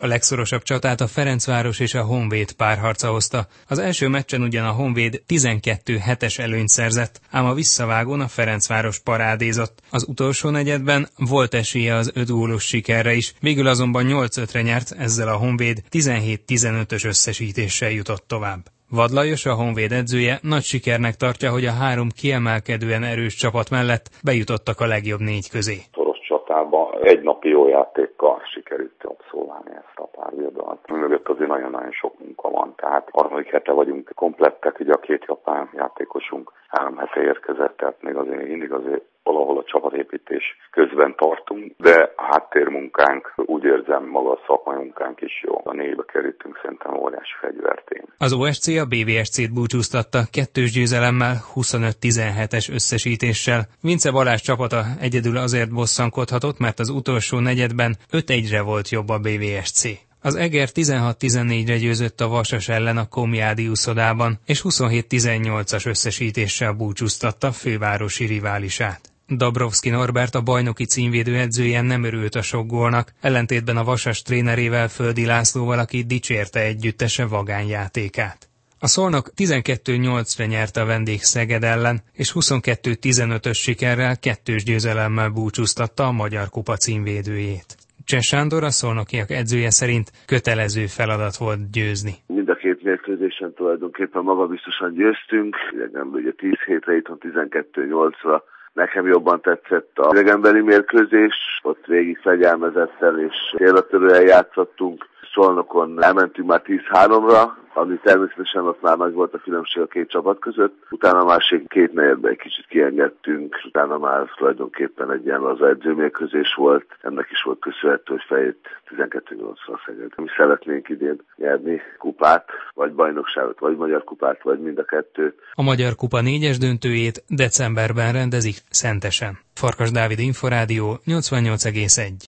A legszorosabb csatát a Ferencváros és a Honvéd párharca hozta. Az első meccsen ugyan a Honvéd 12-7-es előnyt szerzett, ám a visszavágón a Ferencváros parádézott. Az utolsó negyedben volt esélye az 5 gólos sikerre is, végül azonban 8-5-re nyert, ezzel a Honvéd 17-15-ös összesítéssel jutott tovább. Vad Lajos, a Honvéd edzője nagy sikernek tartja, hogy a 3 kiemelkedően erős csapat mellett bejutottak a legjobb 4 közé. Szoros csatában egy napi jó játékkal sikerült abszolválni ezt a párviadalt. Mögött azért nagyon-nagyon sok munka van, tehát harmadik hete vagyunk komplettek, ugye a 2 japán játékosunk 3 hete érkezett, tehát még azért valahol a csapatépítés közben tartunk, de a háttérmunkánk, úgy érzem, maga a szakmai munkánk is jó. A 4-be kerültünk, szerintem óriási fegyvertény. Az OSC a BVSC-t búcsúztatta 2-s győzelemmel, 25-17-es összesítéssel. Vince Balázs csapata egyedül azért bosszankodhatott, mert az utolsó negyedben 5-1-re volt jobb a BVSC. Az Eger 16-14-re győzött a Vasas ellen a Komjádi úszodában, és 27-18-as összesítéssel búcsúztatta fővárosi riválisát. Dabrowski Norbert, a bajnoki címvédő edzője nem örült a sok gólnak, ellentétben a Vasas trénerével, Földi Lászlóval, aki dicsérte együttese vagányjátékát. A Szolnok 12-8-re nyerte a vendég Szeged ellen, és 22-15-ös sikerrel 2-s győzelemmel búcsúztatta a Magyar Kupa címvédőjét. Cseh Sándor, a szolnokiak edzője szerint kötelező feladat volt győzni. Mind a 2 mérkőzésen tulajdonképpen magabiztosan győztünk, idegenben ugye 10 hétre, itthon 12-8-ra. Nekem jobban tetszett a idegenbeli mérkőzés, ott végig fegyelmezettel és célratörően játszottunk. Szolnokon elmentünk már 10-3-ra, ami természetesen ott már nagy volt a különbség a 2 csapat között. Utána a másik 2 negyedben egy kicsit kiengedtünk, utána már tulajdonképpen egy ilyen az edzőmérkőzés volt. Ennek is volt köszönhető, hogy fejét 12-8-ra Szeged. Mi szeretnénk idén nyerni kupát, vagy bajnokságot, vagy Magyar Kupát, vagy mind a 2. A Magyar Kupa 4-es döntőjét decemberben rendezik Szentesen. Farkas Dávid, Inforádió 88,1.